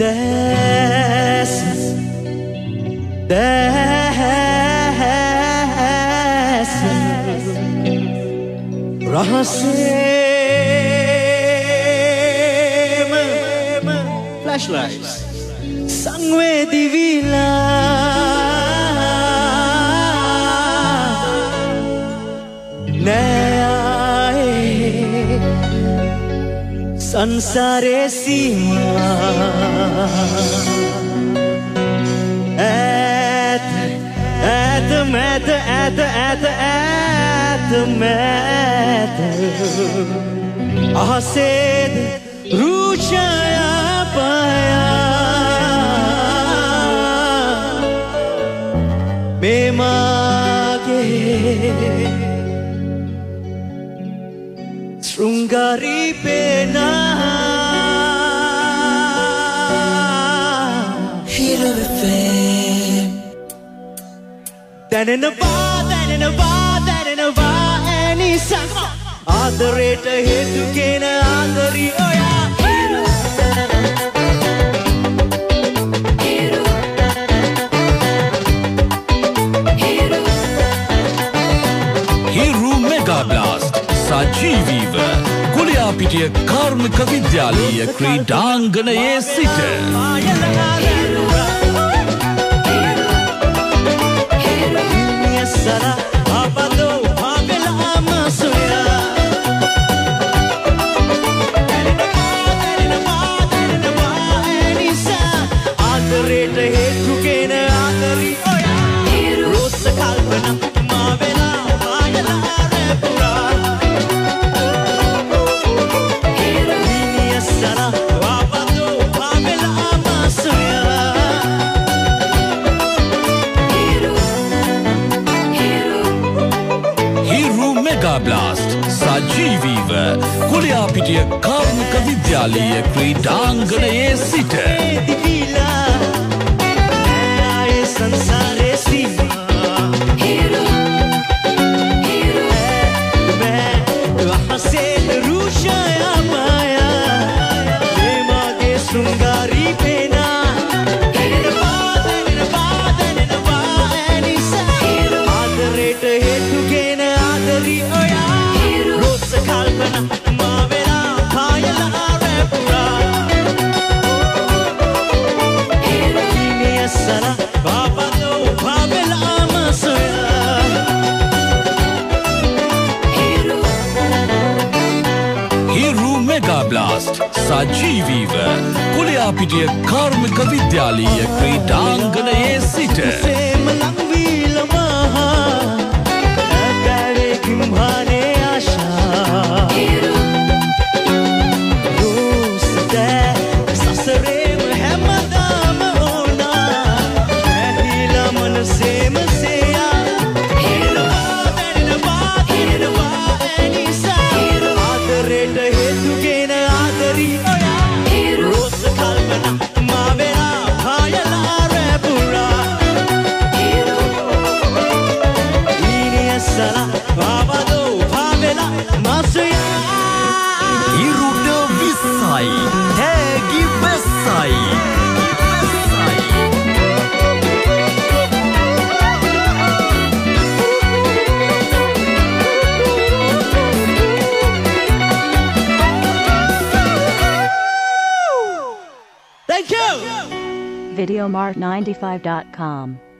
There's flashlights Sangwedi Villa Nae Sansare Sima Ahsed Ruchaya Paya Memage Srungari Pena Hero FM Then in a bar, any song Adareta hetu kena adari oya Hero Hero Hero Hero Mega Blast සජීවීව Kuliyapitiya කාර්මික විද්‍යාලීය ක්‍රීඩාංගණයේ සිට Blast සජීවීව Kuliyapitiya කාර්මික විද්‍යාලීය ක්‍රීඩාංගණයේ සිට සංසාරේ සීමා Hero Hero වහසෙන් රුෂය මායා මේමගේ සුංගාරි පේනා ආදරේට හේතුගෙන ආදරි Blast සජීවීව Kuliyapitiya කාර්මික විද්‍යාලීය ක්‍රීඩාංගණයේ සිට Videomart95.com